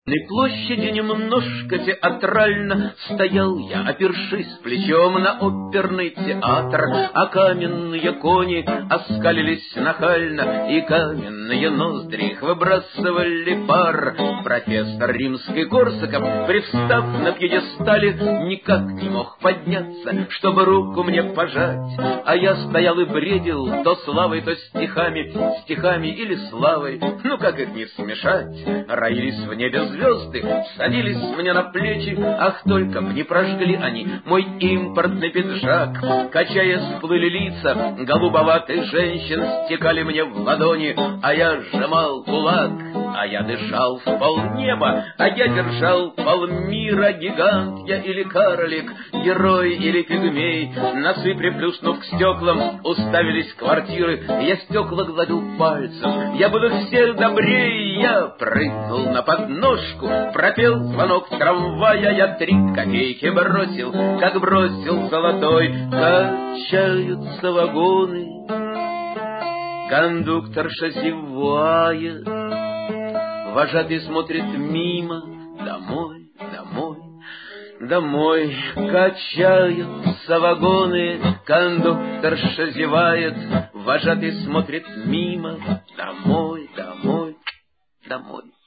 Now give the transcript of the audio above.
На площади немножко театрально стоял я, опершись плечом на оперный театр, а каменные кони оскалились нахально, и каменные ноздри их выбрасывали пар. Профессор римский Корсаков, привстав на пьедестале, никак не мог подняться, чтобы руку мне пожать, а я стоял и бредил то славой, то стихами или славой, ну как их не смешать. Роились в небе звезды, садились мне на плечи, ах, только б не прожгли они мой импортный пиджак. Качаясь, плыли лица голубоватых женщин, стекали мне в ладони, а я сжимал кулак, а я дышал в полнеба, а я держал полмира. Гигант я или карлик, герой или пигмей, носы приплюснув к стеклам, уставились квартиры, я стекла гладил пальцем, я был их всех добрей. Я прыгнул на подножку, пропел звонок трамвая, я 3 копейки бросил, как бросил золотой. Качаются вагоны, кондукторша зевает, вожатый смотрит мимо. Домой, домой, домой. Качаются вагоны, кондукторша зевает, вожатый смотрит мимо. Домой, домой, домой.